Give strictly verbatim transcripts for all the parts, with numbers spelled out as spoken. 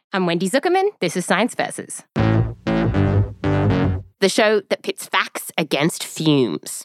I'm Wendy Zuckerman. This is Science Versus, the show that pits facts against fumes.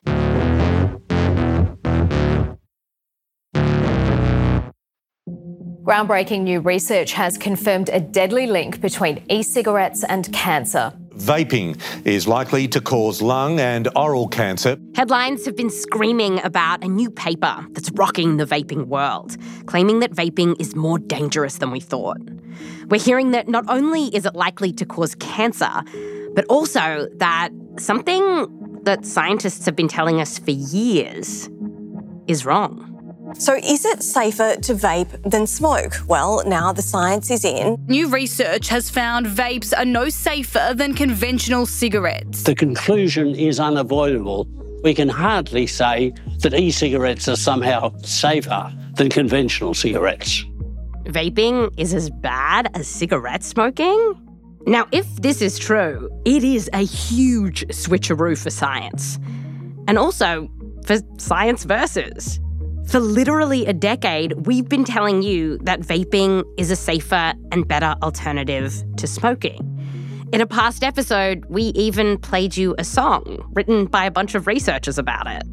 Groundbreaking new research has confirmed a deadly link between e-cigarettes and cancer. Vaping is likely to cause lung and oral cancer. Headlines have been screaming about a new paper that's rocking the vaping world, claiming that vaping is more dangerous than we thought. We're hearing that not only is it likely to cause cancer, but also that something that scientists have been telling us for years is wrong. So is it safer to vape than smoke? Well, now the science is in. New research has found vapes are no safer than conventional cigarettes. The conclusion is unavoidable. We can hardly say that e-cigarettes are somehow safer than conventional cigarettes. Vaping is as bad as cigarette smoking? Now, if this is true, it is a huge switcheroo for science. And also for Science Versus. For literally a decade, we've been telling you that vaping is a safer and better alternative to smoking. In a past episode, we even played you a song written by a bunch of researchers about it.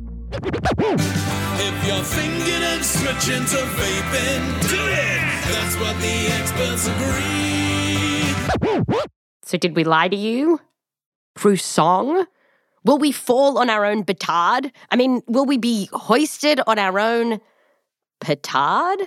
If you're thinking of switching to vaping, do it! That's what the experts agree. So did we lie to you? Through song? Will we fall on our own petard? I mean, will we be hoisted on our own petard?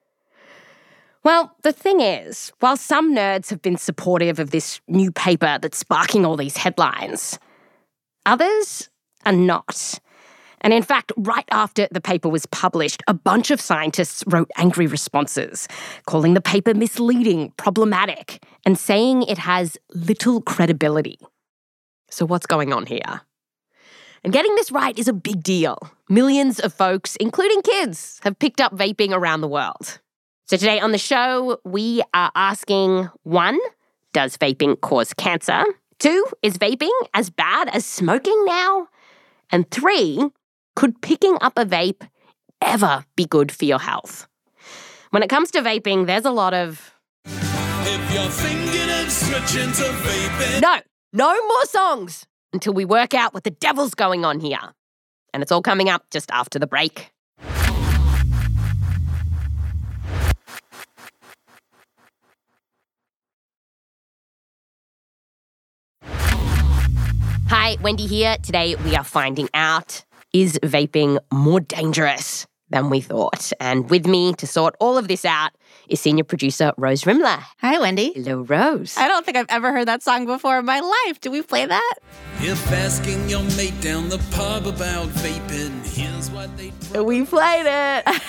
Well, the thing is, while some nerds have been supportive of this new paper that's sparking all these headlines, others are not. And in fact, right after the paper was published, a bunch of scientists wrote angry responses, calling the paper misleading, problematic, and saying it has little credibility. So what's going on here? And getting this right is a big deal. Millions of folks, including kids, have picked up vaping around the world. So today on the show, we are asking, one, does vaping cause cancer? Two, is vaping as bad as smoking now? And three, could picking up a vape ever be good for your health? When it comes to vaping, there's a lot of... If you're thinking of switching to vaping... No! No more songs until we work out what the devil's going on here. And it's all coming up just after the break. Hi, Wendy here. Today we are finding out, is vaping more dangerous than we thought? And with me to sort all of this out is senior producer Rose Rimler. Hi, Wendy. Hello, Rose. I don't think I've ever heard that song before in my life. Do we play that? If asking your mate down the pub about vaping, here's what they... We played it.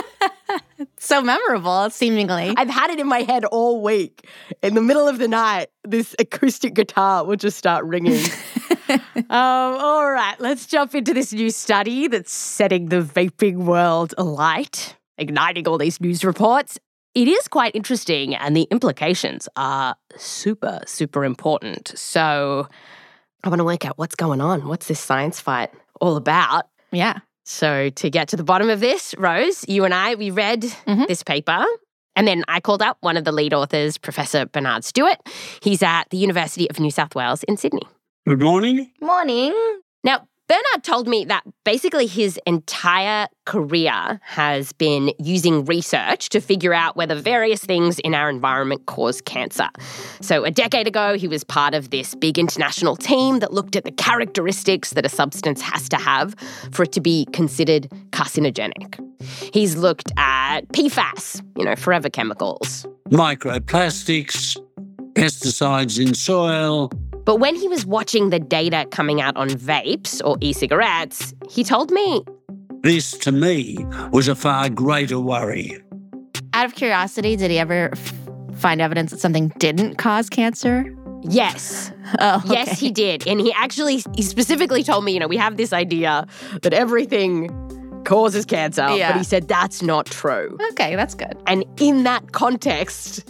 It's so memorable, seemingly. I've had it in my head all week. In the middle of the night, this acoustic guitar will just start ringing. um, all right, let's jump into this new study that's setting the vaping world alight, igniting all these news reports. It is quite interesting, and the implications are super, super important. So I want to work out what's going on. What's this science fight all about? Yeah. So to get to the bottom of this, Rose, you and I, we read mm-hmm. this paper, and then I called up one of the lead authors, Professor Bernard Stewart. He's at the University of New South Wales in Sydney. Good morning. Morning. Now, Bernard told me that basically his entire career has been using research to figure out whether various things in our environment cause cancer. So a decade ago, he was part of this big international team that looked at the characteristics that a substance has to have for it to be considered carcinogenic. He's looked at P FAS, you know, forever chemicals. Microplastics, pesticides in soil. But when he was watching the data coming out on vapes or e-cigarettes, he told me... This, to me, was a far greater worry. Out of curiosity, did he ever f- find evidence that something didn't cause cancer? Yes. Oh, okay. Yes, he did. And he actually, he specifically told me, you know, we have this idea that everything causes cancer, yeah. but he said that's not true. Okay, that's good. And in that context,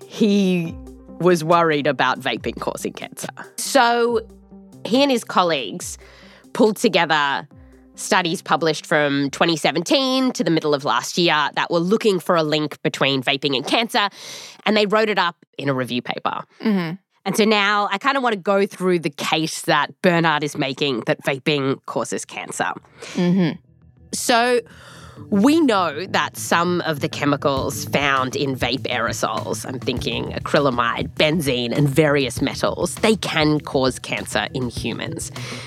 he was worried about vaping causing cancer. So he and his colleagues pulled together studies published from twenty seventeen to the middle of last year that were looking for a link between vaping and cancer, and they wrote it up in a review paper. Mm-hmm. And so now I kind of want to go through the case that Bernard is making that vaping causes cancer. Mm-hmm. So we know that some of the chemicals found in vape aerosols, I'm thinking acrylamide, benzene, and various metals, they can cause cancer in humans.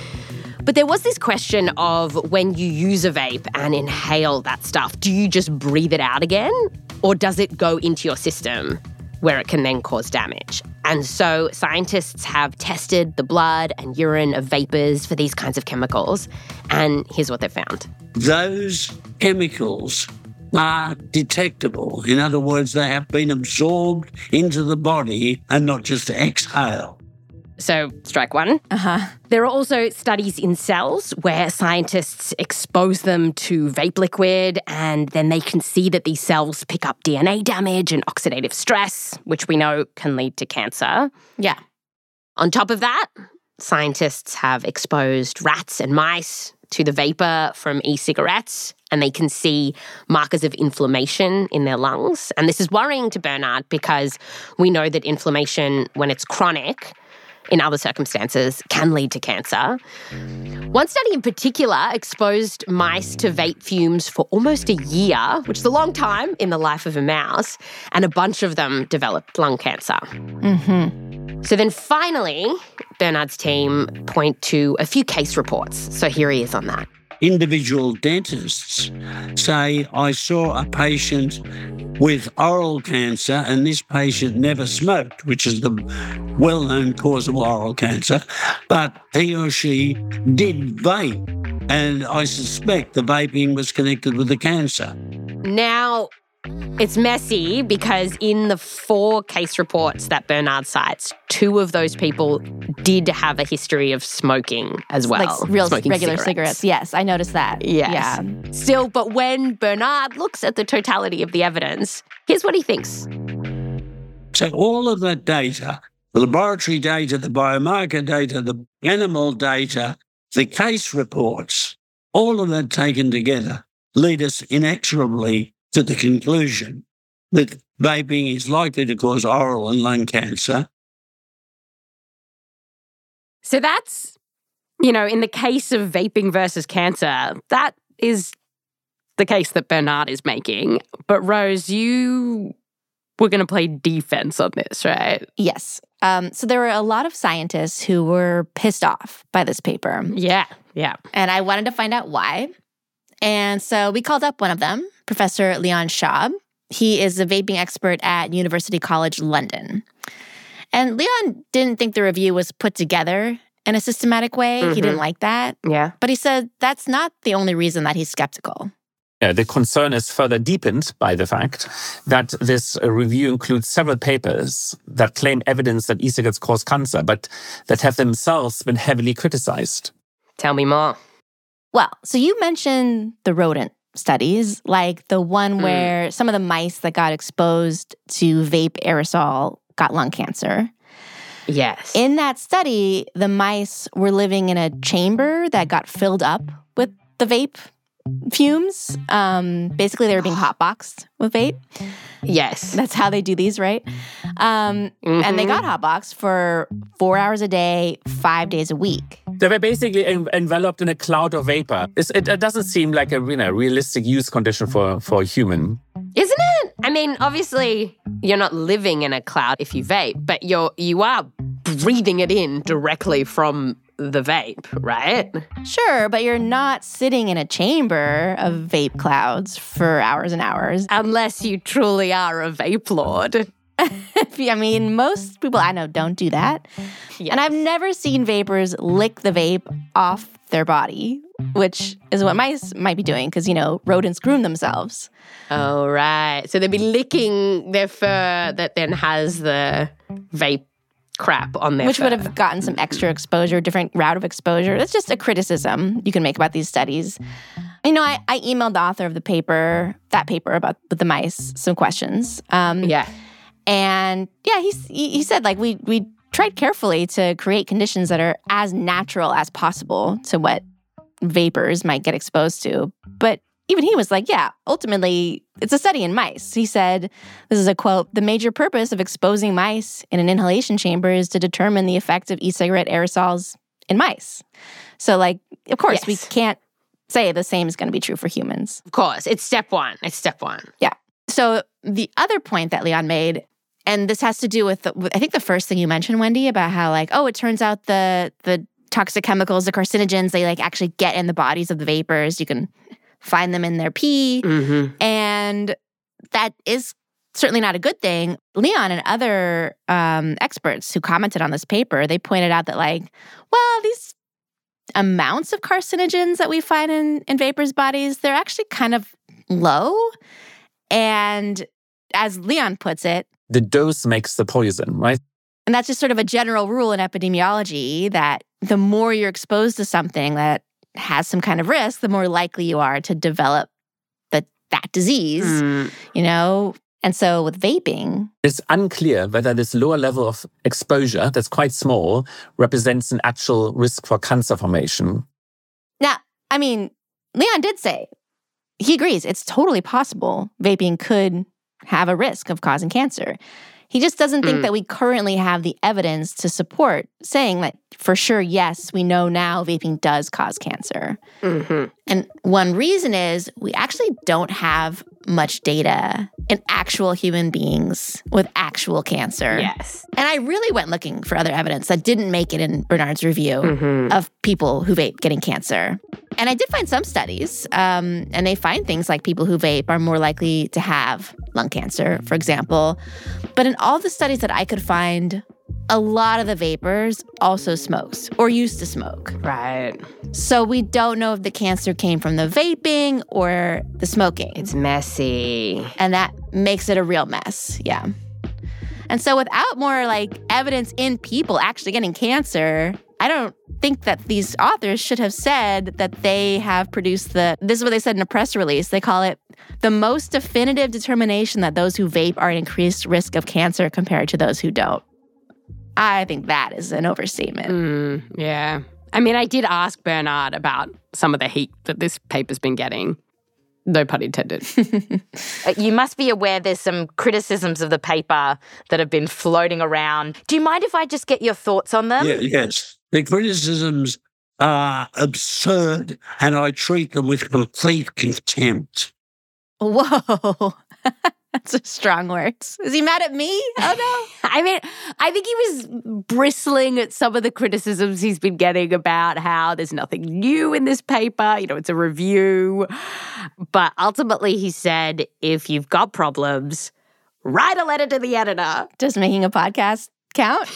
But there was this question of when you use a vape and inhale that stuff, do you just breathe it out again? Or does it go into your system where it can then cause damage? And so scientists have tested the blood and urine of vapors for these kinds of chemicals. And here's what they found. Those chemicals are detectable. In other words, they have been absorbed into the body and not just exhaled. So, strike one. Uh-huh. There are also studies in cells where scientists expose them to vape liquid and then they can see that these cells pick up D N A damage and oxidative stress, which we know can lead to cancer. Yeah. On top of that, scientists have exposed rats and mice to the vapor from e-cigarettes, and they can see markers of inflammation in their lungs. And this is worrying to Bernard because we know that inflammation, when it's chronic, in other circumstances, can lead to cancer. One study in particular exposed mice to vape fumes for almost a year, which is a long time in the life of a mouse, and a bunch of them developed lung cancer. Mm-hmm. So then finally, Bernard's team point to a few case reports. So here he is on that. Individual dentists say, I saw a patient with oral cancer and this patient never smoked, which is the well-known cause of oral cancer, but he or she did vape, and I suspect the vaping was connected with the cancer. Now, it's messy because in the four case reports that Bernard cites, two of those people did have a history of smoking as well. Like real smoking regular cigarettes. cigarettes. Yes, I noticed that. Yes. Yeah. Still, but when Bernard looks at the totality of the evidence, here's what he thinks. So all of that data, the laboratory data, the biomarker data, the animal data, the case reports, all of that taken together lead us inexorably to the conclusion that vaping is likely to cause oral and lung cancer. So that's, you know, in the case of vaping versus cancer, that is the case that Bernard is making. But Rose, you were going to play defense on this, right? Yes. Um, so there were a lot of scientists who were pissed off by this paper. Yeah, yeah. And I wanted to find out why. And so we called up one of them, Professor Leon Schaub. He is a vaping expert at University College London. And Leon didn't think the review was put together in a systematic way. Mm-hmm. He didn't like that. Yeah. But he said that's not the only reason that he's skeptical. Yeah, the concern is further deepened by the fact that this uh, review includes several papers that claim evidence that e-cigarettes cause cancer, but that have themselves been heavily criticized. Tell me more. Well, so you mentioned the rodent studies, like the one where mm. some of the mice that got exposed to vape aerosol got lung cancer. Yes. In that study, the mice were living in a chamber that got filled up with the vape fumes. Um, basically, they were being hotboxed with vape. Yes. That's how they do these, right? Um, mm-hmm. And they got hotboxed for four hours a day, five days a week. They were basically en- enveloped in a cloud of vapor. It's, it, it doesn't seem like a you know, realistic use condition for, for a human. Isn't it? I mean, obviously, you're not living in a cloud if you vape, but you're you are breathing it in directly from the vape, right? Sure, but you're not sitting in a chamber of vape clouds for hours and hours. Unless you truly are a vape lord. I mean, most people I know don't do that. Yes. And I've never seen vapors lick the vape off their body, which is what mice might be doing because, you know, rodents groom themselves. Oh, right. So they'd be licking their fur that then has the vape crap on their Which fur. would have gotten some extra exposure, different route of exposure. That's just a criticism you can make about these studies. You know, I, I emailed the author of the paper, that paper about with the mice, some questions. Um, yeah. And yeah, he, he said, like, we we tried carefully to create conditions that are as natural as possible to what vapors might get exposed to. But even he was like, yeah, ultimately, it's a study in mice. He said, this is a quote, "The major purpose of exposing mice in an inhalation chamber is to determine the effect of e-cigarette aerosols in mice." So, like, of course, yes. we can't say the same is going to be true for humans. Of course. It's step one. It's step one. Yeah. So the other point that Leon made, and this has to do with, the, with I think the first thing you mentioned, Wendy, about how, like, oh, it turns out the the toxic chemicals, the carcinogens, they, like, actually get in the bodies of the vapors. You can find them in their pee. Mm-hmm. And that is certainly not a good thing. Leon and other um, experts who commented on this paper, they pointed out that, like, well, these amounts of carcinogens that we find in, in vapors' bodies, they're actually kind of low. And as Leon puts it, the dose makes the poison, right? And that's just sort of a general rule in epidemiology that the more you're exposed to something that has some kind of risk, the more likely you are to develop the, that disease, mm. you know? And so with vaping, it's unclear whether this lower level of exposure, that's quite small, represents an actual risk for cancer formation. Now, I mean, Leon did say, he agrees, it's totally possible vaping could have a risk of causing cancer. He just doesn't think mm. that we currently have the evidence to support saying that for sure, yes, we know now vaping does cause cancer. Mm-hmm. And one reason is we actually don't have much data in actual human beings with actual cancer. Yes. And I really went looking for other evidence that didn't make it in Bernard's review mm-hmm. of people who vape getting cancer. And I did find some studies, um, and they find things like people who vape are more likely to have lung cancer, for example. But in all the studies that I could find, a lot of the vapors also smokes or used to smoke. Right. So we don't know if the cancer came from the vaping or the smoking. It's messy. And that makes it a real mess, yeah. And so without more, like, evidence in people actually getting cancer, I don't think that these authors should have said that they have produced the, this is what they said in a press release, they call it the most definitive determination that those who vape are at increased risk of cancer compared to those who don't. I think that is an overstatement. Mm, yeah. I mean, I did ask Bernard about some of the heat that this paper's been getting. No pun intended. You must be aware there's some criticisms of the paper that have been floating around. Do you mind if I just get your thoughts on them? Yeah, yes. The criticisms are absurd, and I treat them with complete contempt. Whoa. That's strong words. Is he mad at me? Oh, no. I mean, I think he was bristling at some of the criticisms he's been getting about how there's nothing new in this paper. You know, it's a review. But ultimately, he said, if you've got problems, write a letter to the editor. Does making a podcast count?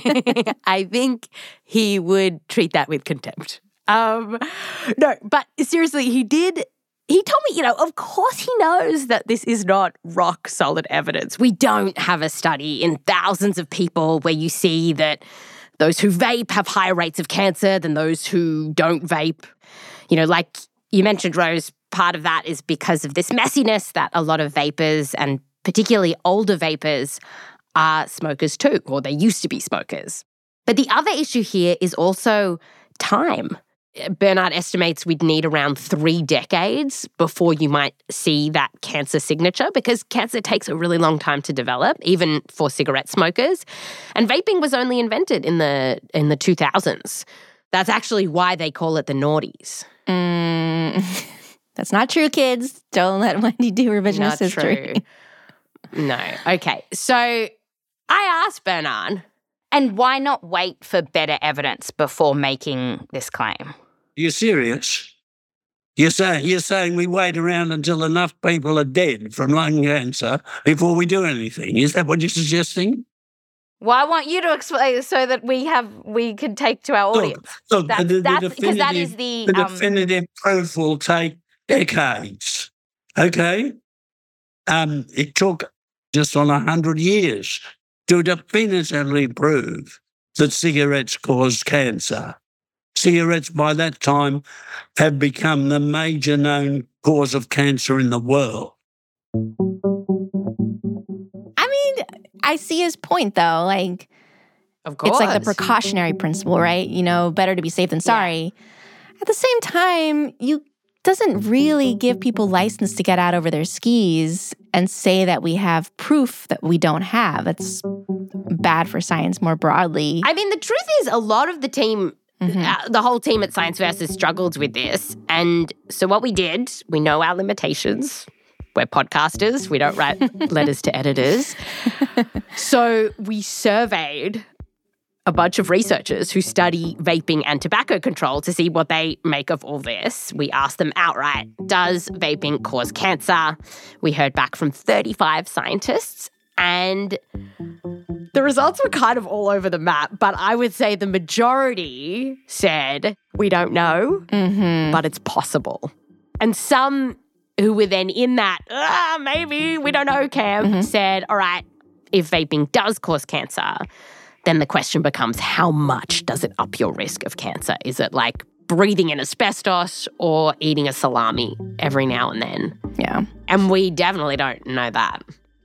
I think he would treat that with contempt. Um, no, but seriously, he did... He told me, you know, of course he knows that this is not rock solid evidence. We don't have a study in thousands of people where you see that those who vape have higher rates of cancer than those who don't vape. You know, like you mentioned, Rose, part of that is because of this messiness that a lot of vapors, and particularly older vapors, are smokers too, or they used to be smokers. But the other issue here is also time. Bernard estimates we'd need around three decades before you might see that cancer signature, because cancer takes a really long time to develop, even for cigarette smokers. And vaping was only invented in the in the two thousands. That's actually why they call it the noughties. Mm, that's not true, kids. Don't let Wendy do revisionist not history. True. No. Okay. So I asked Bernard. And why not wait for better evidence before making this claim? You're serious? You're saying, you're saying we wait around until enough people are dead from lung cancer before we do anything? Is that what you're suggesting? Well, I want you to explain so that we have we can take to our audience. Look, look that's, the, the that's because that is the, the... The um, definitive proof will take decades, okay? Um, it took just on one hundred years to definitively prove that cigarettes cause cancer. Cigarettes, by that time, have become the major known cause of cancer in the world. I mean, I see his point, though. Like, of course. It's like the precautionary principle, right? You know, better to be safe than sorry. At the same time, you doesn't really give people license to get out over their skis and say that we have proof that we don't have. That's bad for science more broadly. I mean, the truth is a lot of the team, mm-hmm. uh, the whole team at Science Versus struggled with this. And so what we did, we know our limitations. We're podcasters. We don't write letters to editors. So we surveyed a bunch of researchers who study vaping and tobacco control to see what they make of all this. We asked them outright, does vaping cause cancer? We heard back from thirty-five scientists, and the results were kind of all over the map, but I would say the majority said, we don't know, mm-hmm. but it's possible. And some who were then in that, ah, maybe, we don't know camp, mm-hmm. said, all right, if vaping does cause cancer, then the question becomes, how much does it up your risk of cancer? Is it like breathing in asbestos or eating a salami every now and then? Yeah. And we definitely don't know that.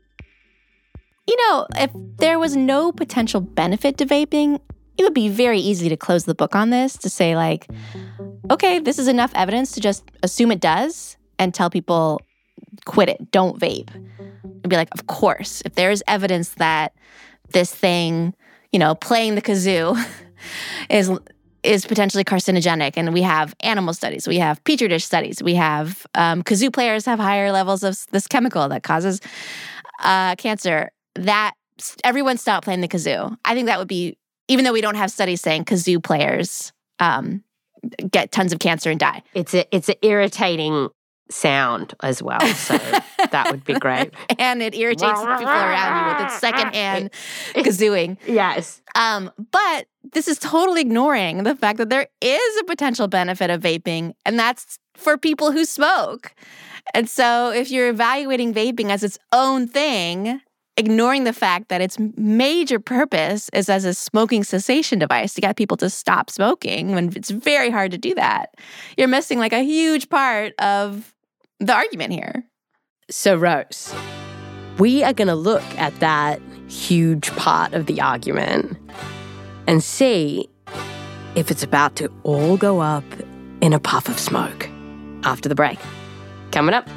You know, if there was no potential benefit to vaping, it would be very easy to close the book on this, to say like, okay, this is enough evidence to just assume it does and tell people, quit it, don't vape. It'd be like, of course, if there's evidence that this thing, you know, playing the kazoo is is potentially carcinogenic. And we have animal studies. We have petri dish studies. We have um, kazoo players have higher levels of this chemical that causes uh, cancer. That everyone stop playing the kazoo. I think that would be, even though we don't have studies saying kazoo players um, get tons of cancer and die. It's a it's an irritating sound as well, so that would be great. And it irritates the people around you with its secondhand kazooing. Yes. Um, but this is totally ignoring the fact that there is a potential benefit of vaping, and that's for people who smoke. And so if you're evaluating vaping as its own thing, ignoring the fact that its major purpose is as a smoking cessation device to get people to stop smoking, when it's very hard to do that, you're missing like a huge part of the argument here. So, Rose, we are going to look at that huge part of the argument and see if it's about to all go up in a puff of smoke after the break. Coming up.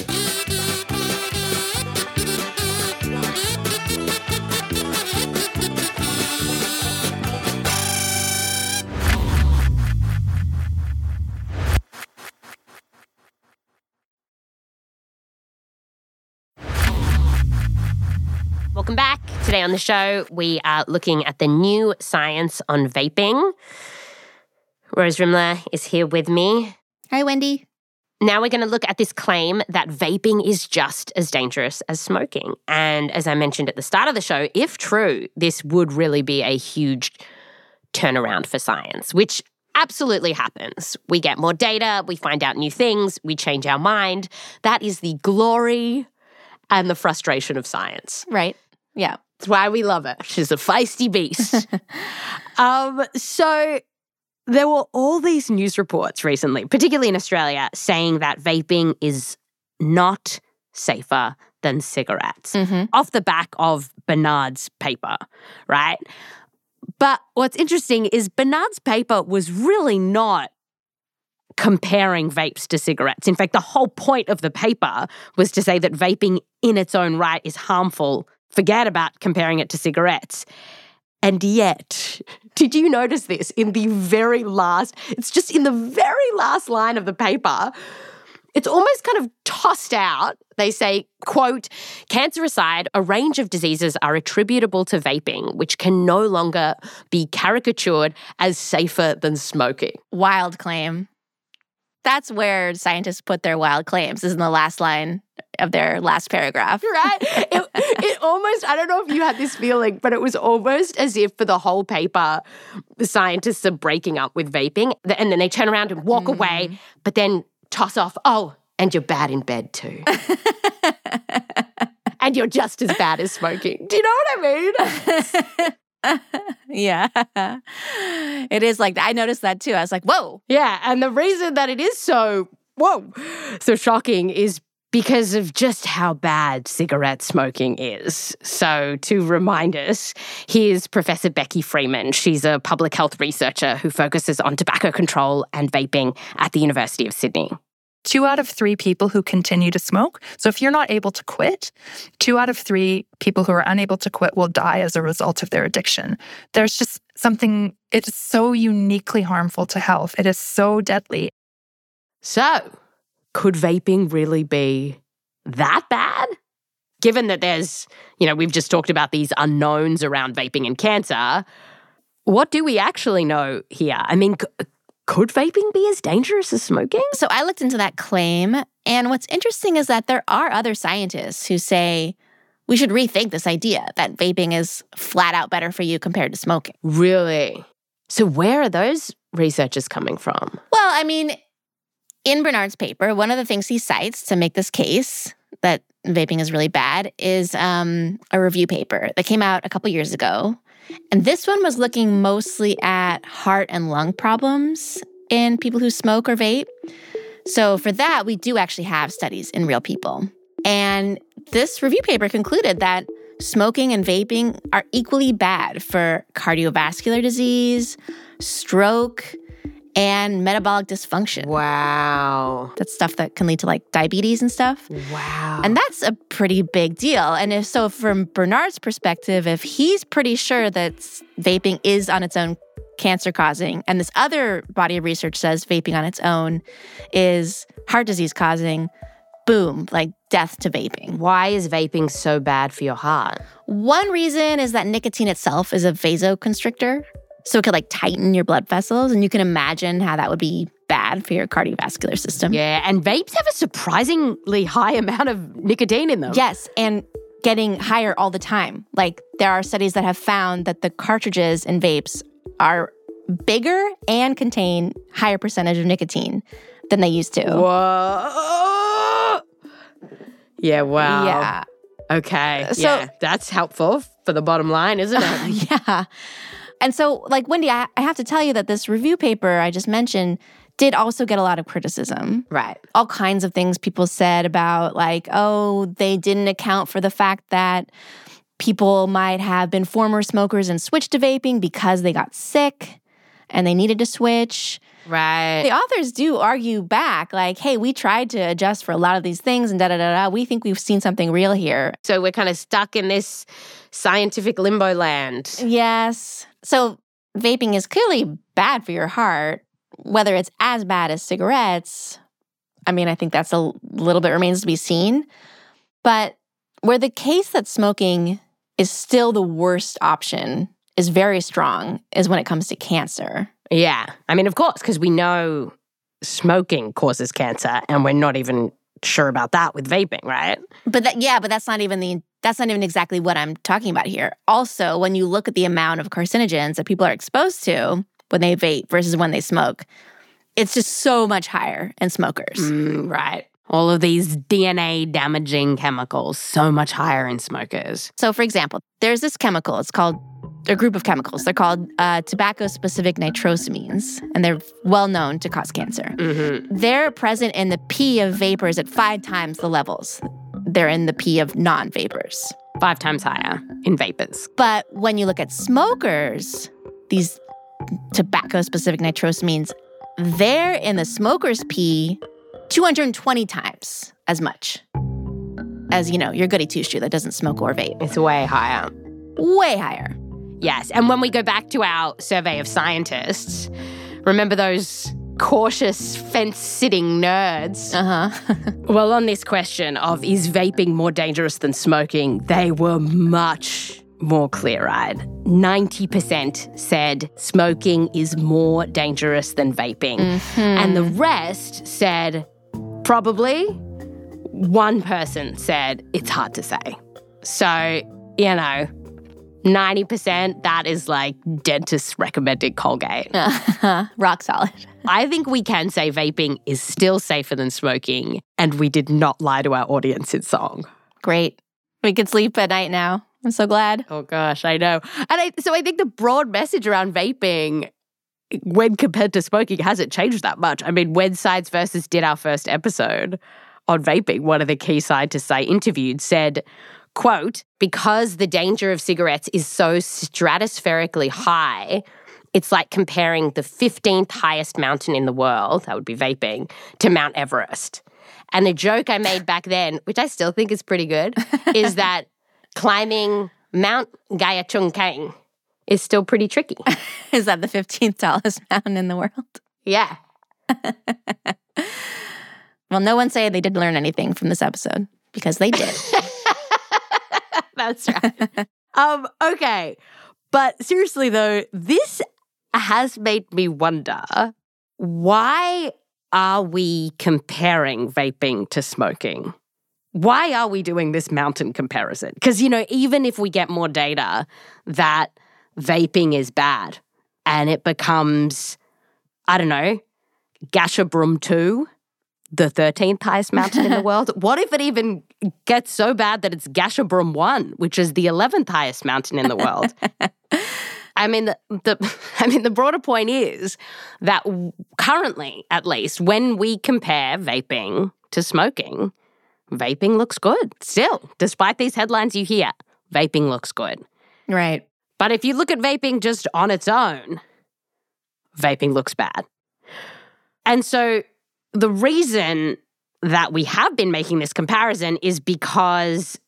Welcome back. Today on the show, we are looking at the new science on vaping. Rose Rimler is here with me. Hi, Wendy. Now we're going to look at this claim that vaping is just as dangerous as smoking. And as I mentioned at the start of the show, if true, this would really be a huge turnaround for science, which absolutely happens. We get more data, we find out new things, we change our mind. That is the glory and the frustration of science. Right. Yeah. That's why we love it. She's a feisty beast. um, so there were all these news reports recently, particularly in Australia, saying that vaping is not safer than cigarettes, mm-hmm. off the back of Bernard's paper, right? But what's interesting is Bernard's paper was really not comparing vapes to cigarettes. In fact, the whole point of the paper was to say that vaping in its own right is harmful. Forget about comparing it to cigarettes. And yet, did you notice this in the very last, it's just in the very last line of the paper, it's almost kind of tossed out. They say, quote, cancer aside, a range of diseases are attributable to vaping, which can no longer be caricatured as safer than smoking. Wild claim. That's where scientists put their wild claims, is in the last line of their last paragraph. Right? It, it almost, I don't know if you had this feeling, but it was almost as if for the whole paper, the scientists are breaking up with vaping, and then they turn around and walk mm. away, but then toss off, oh, and you're bad in bed too. And you're just as bad as smoking. Do you know what I mean? Yeah. It is like that. I noticed that too. I was like, whoa. Yeah. And the reason that it is so, whoa, so shocking is because of just how bad cigarette smoking is. So to remind us, here's Professor Becky Freeman. She's a public health researcher who focuses on tobacco control and vaping at the University of Sydney. Two out of three people who continue to smoke. So if you're not able to quit, two out of three people who are unable to quit will die as a result of their addiction. There's just something, it is so uniquely harmful to health. It is so deadly. So, could vaping really be that bad? Given that there's, you know, we've just talked about these unknowns around vaping and cancer, what do we actually know here? I mean, c- could vaping be as dangerous as smoking? So I looked into that claim, and what's interesting is that there are other scientists who say we should rethink this idea that vaping is flat out better for you compared to smoking. Really? So where are those researchers coming from? Well, I mean, in Bernard's paper, one of the things he cites to make this case that vaping is really bad is um, a review paper that came out a couple years ago. And this one was looking mostly at heart and lung problems in people who smoke or vape. So for that, we do actually have studies in real people. And this review paper concluded that smoking and vaping are equally bad for cardiovascular disease, stroke, and metabolic dysfunction. Wow. That's stuff that can lead to like diabetes and stuff. Wow. And that's a pretty big deal. And if so, from Bernard's perspective, if he's pretty sure that vaping is on its own cancer causing, and this other body of research says vaping on its own is heart disease causing, boom, like death to vaping. Why is vaping so bad for your heart? One reason is that nicotine itself is a vasoconstrictor. So it could like tighten your blood vessels, and you can imagine how that would be bad for your cardiovascular system. Yeah, and vapes have a surprisingly high amount of nicotine in them. Yes, and getting higher all the time. Like there are studies that have found that the cartridges in vapes are bigger and contain higher percentage of nicotine than they used to. Whoa. Yeah, wow. Yeah. Okay, So- yeah, that's helpful for the bottom line, isn't it? Yeah. And so, like, Wendy, I, I have to tell you that this review paper I just mentioned did also get a lot of criticism. Right. All kinds of things people said about, like, oh, they didn't account for the fact that people might have been former smokers and switched to vaping because they got sick and they needed to switch. Right. The authors do argue back, like, hey, we tried to adjust for a lot of these things and da-da-da-da. We think we've seen something real here. So we're kind of stuck in this scientific limbo land. Yes. So vaping is clearly bad for your heart. Whether it's as bad as cigarettes, I mean, I think that's a little bit remains to be seen. But where the case that smoking is still the worst option is very strong is when it comes to cancer. Yeah. I mean, of course, because we know smoking causes cancer, and we're not even sure about that with vaping, right? But that, yeah, but that's not even the that's not even exactly what I'm talking about here. Also, when you look at the amount of carcinogens that people are exposed to when they vape versus when they smoke, it's just so much higher in smokers. Mm, right. All of these D N A damaging chemicals, so much higher in smokers. So, for example, there's this chemical. It's called a group of chemicals. They're called uh, tobacco-specific nitrosamines, and they're well known to cause cancer. Mm-hmm. They're present in the pee of vapors at five times the levels they're in the pee of non-vapors. Five times higher in vapors. But when you look at smokers, these tobacco-specific nitrosamines, they're in the smoker's pee two hundred twenty times as much as, you know, your goody two-shoe that doesn't smoke or vape. It's way higher. Way higher. Yes. And when we go back to our survey of scientists, remember those cautious fence-sitting nerds? Uh-huh. Well, on this question of is vaping more dangerous than smoking, they were much more clear-eyed. ninety percent said smoking is more dangerous than vaping. Mm-hmm. And the rest said probably. One person said it's hard to say. So, you know, ninety percent, that is like dentist recommended Colgate. Uh-huh. Rock solid. I think we can say vaping is still safer than smoking, and we did not lie to our audience in song. Great. We can sleep at night now. I'm so glad. Oh gosh, I know. And I, so I think the broad message around vaping, when compared to smoking, hasn't changed that much. I mean, when Science Versus did our first episode on vaping, one of the key scientists I interviewed said, quote, because the danger of cigarettes is so stratospherically high, it's like comparing the fifteenth highest mountain in the world, that would be vaping, to Mount Everest. And the joke I made back then, which I still think is pretty good, is that climbing Mount Gayachungkang is still pretty tricky. Is that the fifteenth tallest mountain in the world? Yeah. Well, no one say they didn't learn anything from this episode, because they did. That's right. um, okay. But seriously, though, this has made me wonder, why are we comparing vaping to smoking? Why are we doing this mountain comparison? Because, you know, even if we get more data that vaping is bad and it becomes, I don't know, Gasherbrum two, the thirteenth highest mountain in the world. What if it even gets so bad that it's Gasherbrum one, which is the eleventh highest mountain in the world? I mean, the, the I mean, the broader point is that currently, at least, when we compare vaping to smoking, vaping looks good still. Despite these headlines you hear, vaping looks good. Right. But if you look at vaping just on its own, vaping looks bad. And so the reason that we have been making this comparison is because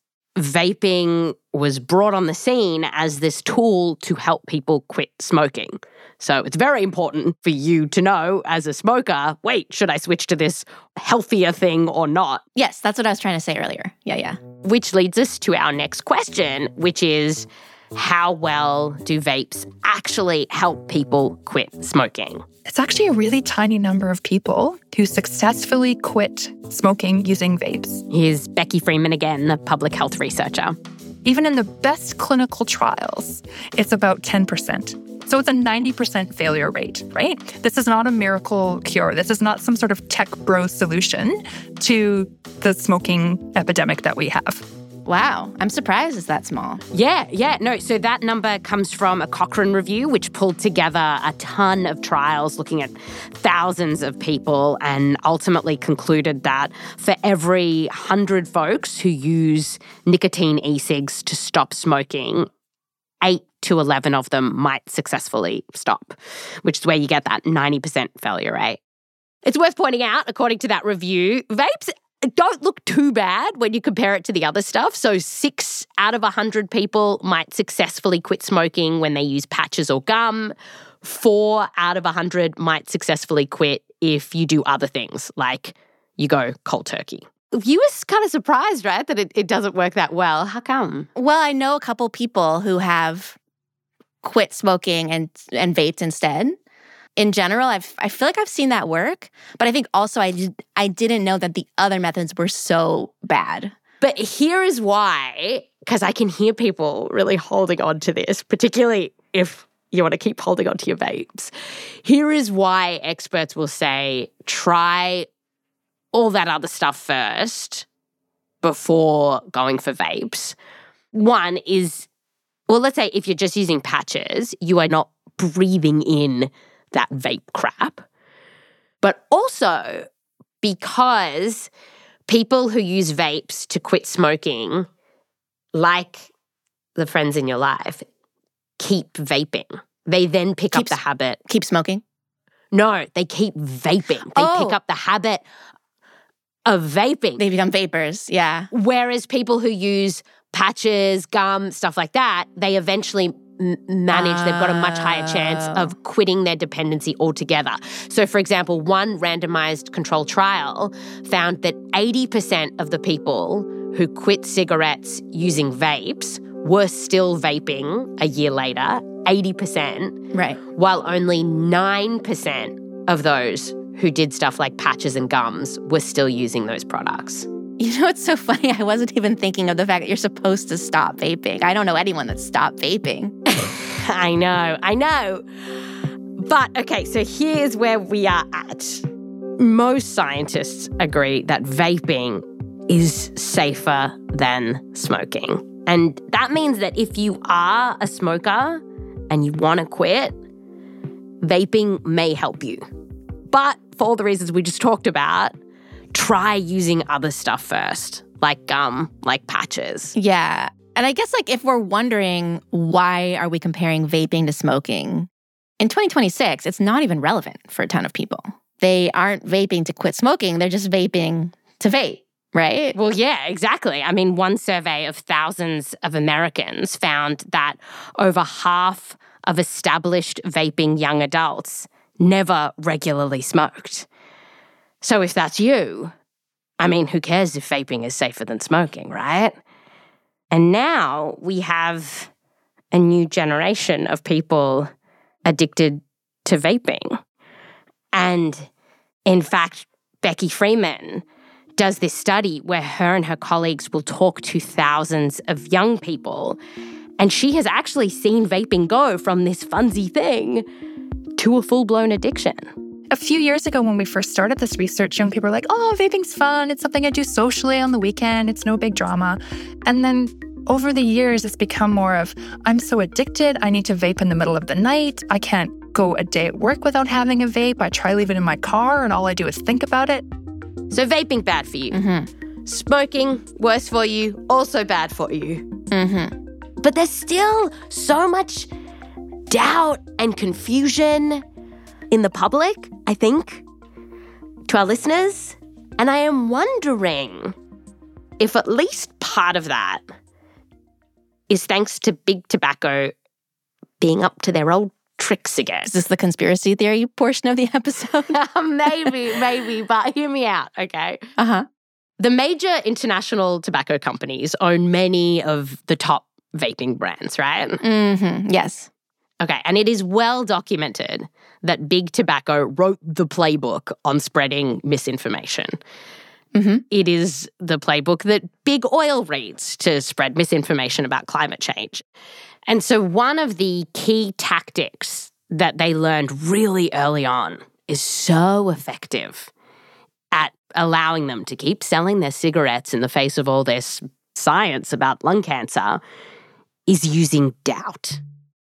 vaping was brought on the scene as this tool to help people quit smoking. So it's very important for you to know as a smoker, wait, should I switch to this healthier thing or not? Yes, that's what I was trying to say earlier. Yeah, yeah. Which leads us to our next question, which is, how well do vapes actually help people quit smoking? It's actually a really tiny number of people who successfully quit smoking using vapes. Here's Becky Freeman again, the public health researcher. Even in the best clinical trials, it's about ten percent. So it's a ninety percent failure rate, right? This is not a miracle cure. This is not some sort of tech bro solution to the smoking epidemic that we have. Wow, I'm surprised it's that small. Yeah, yeah, no, so that number comes from a Cochrane review, which pulled together a ton of trials looking at thousands of people and ultimately concluded that for every one hundred folks who use nicotine e-cigs to stop smoking, eight to eleven of them might successfully stop, which is where you get that ninety percent failure rate. It's worth pointing out, according to that review, vapes don't look too bad when you compare it to the other stuff. So six out of one hundred people might successfully quit smoking when they use patches or gum. Four out of one hundred might successfully quit if you do other things, like you go cold turkey. You were kind of surprised, right, that it, it doesn't work that well. How come? Well, I know a couple people who have quit smoking and and vaped instead. In general, I've, I feel like I've seen that work, but I think also I, did, I didn't know that the other methods were so bad. But here is why, because I can hear people really holding on to this, particularly if you want to keep holding on to your vapes. Here is why experts will say, try all that other stuff first before going for vapes. One is, well, let's say if you're just using patches, you are not breathing in that vape crap. But also because people who use vapes to quit smoking, like the friends in your life, keep vaping. They then pick Keeps, up the habit. Keep smoking? No, they keep vaping. They oh. pick up the habit of vaping. They become vapors, yeah. Whereas people who use patches, gum, stuff like that, they eventually manage, they've got a much higher chance of quitting their dependency altogether. So, for example, one randomized control trial found that eighty percent of the people who quit cigarettes using vapes were still vaping a year later, eighty percent. Right. While only nine percent of those who did stuff like patches and gums were still using those products. You know, it's so funny. I wasn't even thinking of the fact that you're supposed to stop vaping. I don't know anyone that stopped vaping. I know, I know. But, okay, so here's where we are at. Most scientists agree that vaping is safer than smoking. And that means that if you are a smoker and you want to quit, vaping may help you. But for all the reasons we just talked about, try using other stuff first, like gum, like patches. Yeah. And I guess like if we're wondering why are we comparing vaping to smoking, in twenty twenty-six, it's not even relevant for a ton of people. They aren't vaping to quit smoking. They're just vaping to vape, right? Well, yeah, exactly. I mean, one survey of thousands of Americans found that over half of established vaping young adults never regularly smoked. So if that's you, I mean, who cares if vaping is safer than smoking, right? And now we have a new generation of people addicted to vaping. And in fact, Becky Freeman does this study where her and her colleagues will talk to thousands of young people. And she has actually seen vaping go from this funsy thing to a full-blown addiction. A few years ago when we first started this research, young people were like, oh, vaping's fun. It's something I do socially on the weekend. It's no big drama. And then over the years, it's become more of, I'm so addicted. I need to vape in the middle of the night. I can't go a day at work without having a vape. I try leaving it in my car and all I do is think about it. So vaping, bad for you. Mm-hmm. Smoking, worse for you, also bad for you. Mm-hmm. But there's still so much doubt and confusion in the public, I think, to our listeners. And I am wondering if at least part of that is thanks to big tobacco being up to their old tricks again. Is this the conspiracy theory portion of the episode? maybe, maybe, but hear me out, okay? Uh-huh. The major international tobacco companies own many of the top vaping brands, right? Mm-hmm. Yes. Okay, and it is well documented that Big Tobacco wrote the playbook on spreading misinformation. Mm-hmm. It is the playbook that Big Oil reads to spread misinformation about climate change. And so one of the key tactics that they learned really early on is so effective at allowing them to keep selling their cigarettes in the face of all this science about lung cancer is using doubt.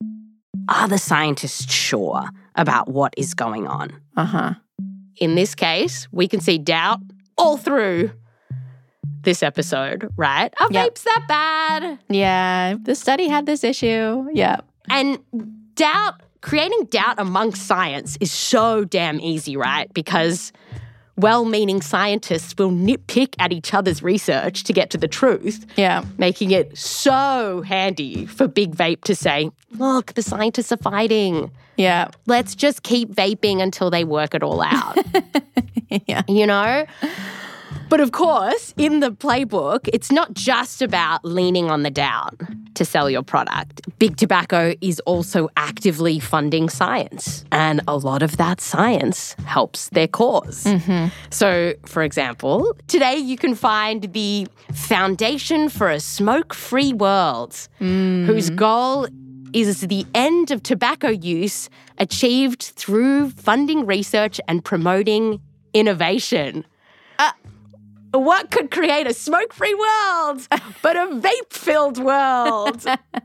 Are the scientists sure about what is going on? Uh-huh. In this case, we can see doubt all through this episode, right? Are Yep. vapes that bad? Yeah, the study had this issue. Yeah. And doubt, creating doubt among science is so damn easy, right? Because well-meaning scientists will nitpick at each other's research to get to the truth. Yeah. Making it so handy for Big Vape to say, look, the scientists are fighting. Yeah. Let's just keep vaping until they work it all out. Yeah. You know? But of course, in the playbook, it's not just about leaning on the doubt to sell your product. Big Tobacco is also actively funding science, and a lot of that science helps their cause. Mm-hmm. So, for example, today you can find the Foundation for a Smoke-Free World, Mm. whose goal is the end of tobacco use achieved through funding research and promoting innovation. Uh, what could create a smoke-free world but a vape-filled world?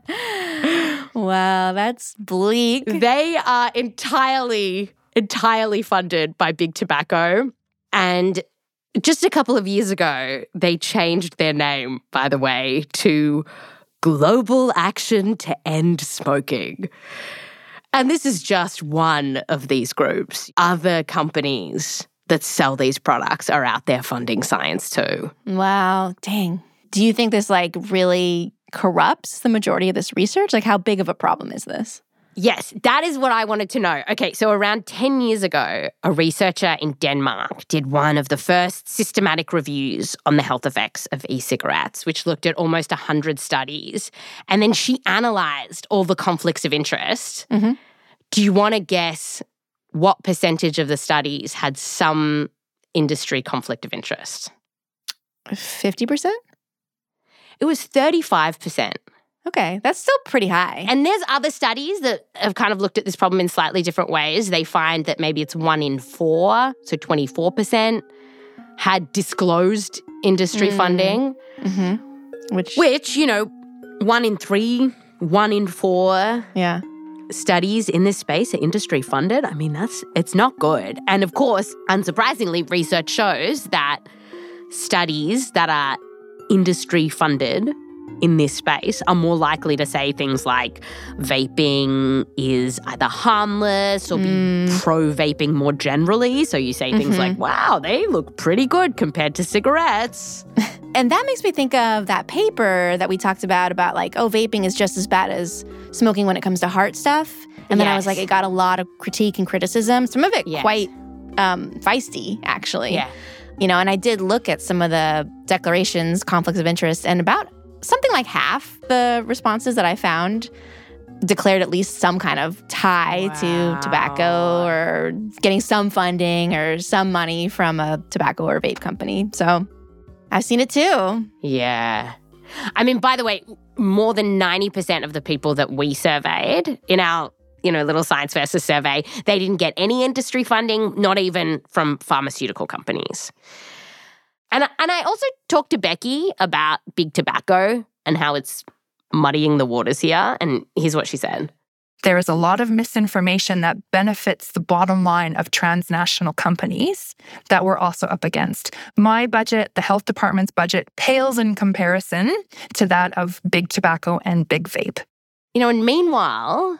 Wow, that's bleak. They are entirely, entirely funded by Big Tobacco. And just a couple of years ago, they changed their name, by the way, to Global Action to End Smoking. And this is just one of these groups. Other companies that sell these products are out there funding science too. Wow, dang. Do you think this like really corrupts the majority of this research? Like how big of a problem is this? Yes, that is what I wanted to know. Okay, so around ten years ago, a researcher in Denmark did one of the first systematic reviews on the health effects of e-cigarettes, which looked at almost one hundred studies. And then she analysed all the conflicts of interest. Mm-hmm. Do you want to guess what percentage of the studies had some industry conflict of interest? fifty percent? It was thirty-five percent. Okay, that's still pretty high. And there's other studies that have kind of looked at this problem in slightly different ways. They find that maybe it's one in four, so twenty-four percent, had disclosed industry Mm. funding. Mm-hmm. Which, Which, you know, one in three, one in four. yeah. studies in this space are industry funded, I mean, that's it's not good. And of course, unsurprisingly, research shows that studies that are industry funded in this space are more likely to say things like vaping is either harmless or be mm. pro-vaping more generally. So you say things mm-hmm. like, wow, they look pretty good compared to cigarettes. And that makes me think of that paper that we talked about, about like, oh, vaping is just as bad as smoking when it comes to heart stuff. And then yes. I was like, it got a lot of critique and criticism, some of it yes. quite um, feisty, actually. Yeah. You know, and I did look at some of the declarations, conflicts of interest, and about something like half the responses that I found declared at least some kind of tie wow. to tobacco or getting some funding or some money from a tobacco or vape company. So I've seen it too. Yeah. I mean, by the way, more than ninety percent of the people that we surveyed in our, you know, little Science Versus survey, they didn't get any industry funding, not even from pharmaceutical companies. And, and I also talked to Becky about big tobacco and how it's muddying the waters here. And here's what she said. There is a lot of misinformation that benefits the bottom line of transnational companies that we're also up against. My budget, the health department's budget, pales in comparison to that of big tobacco and big vape. You know, and meanwhile,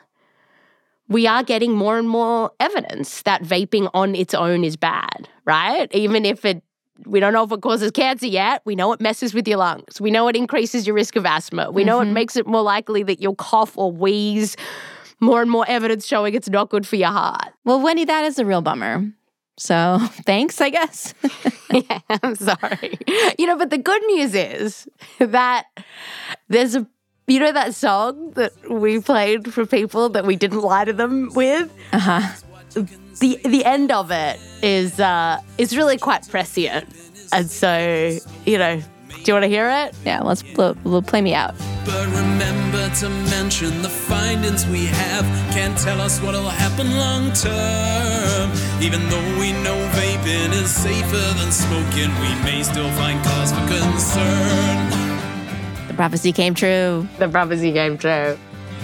we are getting more and more evidence that vaping on its own is bad, right? Even if it We don't know if it causes cancer yet. We know it messes with your lungs. We know it increases your risk of asthma. We know mm-hmm. it makes it more likely that you'll cough or wheeze. More and more evidence showing it's not good for your heart. Well, Wendy, that is a real bummer. So thanks, I guess. Yeah, I'm sorry. You know, but the good news is that there's a, you know that song that we played for people that we didn't lie to them with? Uh-huh. The the end of it is uh, is really quite prescient. And so, you know, do you want to hear it? Yeah, let's pl- we'll play me out. But remember to mention the findings we have can't tell us what'll happen long term. Even though we know vaping is safer than smoking, we may still find cause for concern. The prophecy came true. The prophecy came true.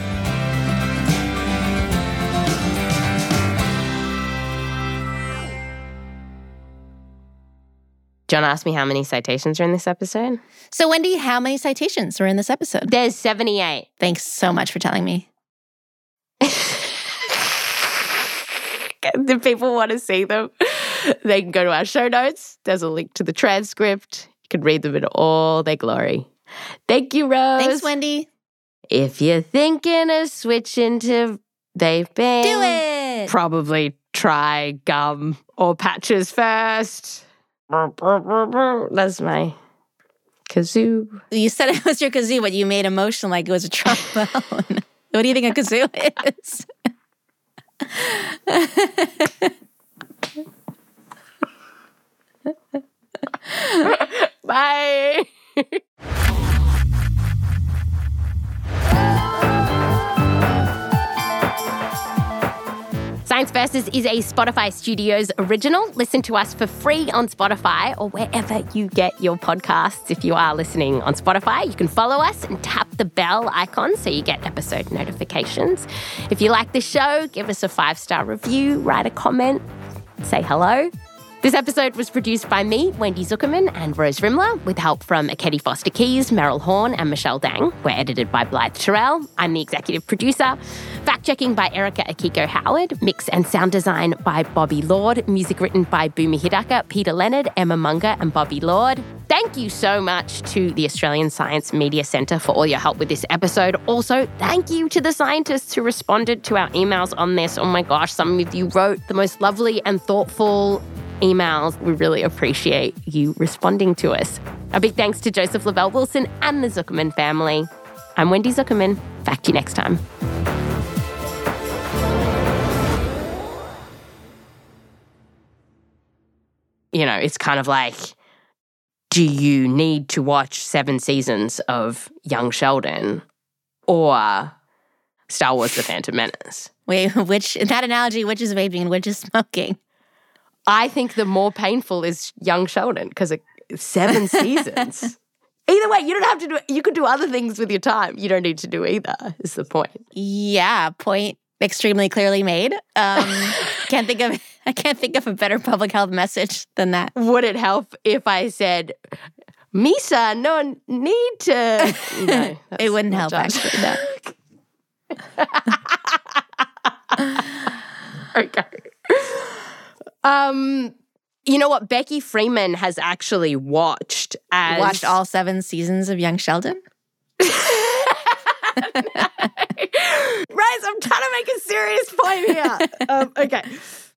John asked me how many citations are in this episode. So, Wendy, how many citations were in this episode? There's seventy-eight. Thanks so much for telling me. If people want to see them, they can go to our show notes. There's a link to the transcript. You can read them in all their glory. Thank you, Rose. Thanks, Wendy. If you're thinking of switching to vaping, do it. Probably try gum or patches first. That's my kazoo. You said it was your kazoo, but you made a motion like it was a trombone. What do you think a kazoo is? Bye. Science Versus is a Spotify Studios original. Listen to us for free on Spotify or wherever you get your podcasts. If you are listening on Spotify, you can follow us and tap the bell icon so you get episode notifications. If you like the show, give us a five-star review, write a comment, say hello. This episode was produced by me, Wendy Zuckerman, and Rose Rimler, with help from Akedi Foster Keys, Meryl Horn, and Michelle Dang. We're edited by Blythe Terrell. I'm the executive producer. Fact-checking by Erica Akiko Howard. Mix and sound design by Bobby Lord. Music written by Boomy Hidaka, Peter Leonard, Emma Munger, and Bobby Lord. Thank you so much to the Australian Science Media Centre for all your help with this episode. Also, thank you to the scientists who responded to our emails on this. Oh my gosh, some of you wrote the most lovely and thoughtful emails. We really appreciate you responding to us. A big thanks to Joseph Lavelle Wilson and the Zuckerman family. I'm Wendy Zuckerman. Back to you next time. You know, it's kind of like, do you need to watch seven seasons of Young Sheldon or Star Wars The Phantom Menace? Wait, which, in that analogy, which is vaping and which is smoking? I think the more painful is Young Sheldon because it's seven seasons. Either way, you don't have to do it. You could do other things with your time. You don't need to do either, is the point. Yeah, point extremely clearly made. Um, can't think of I can't think of a better public health message than that. Would it help if I said, Misa, no need to... No, it wouldn't help, just. actually, no. Okay. Um, you know what? Becky Freeman has actually watched as... Watched all seven seasons of Young Sheldon? Rose, I'm trying to make a serious point here. um, okay.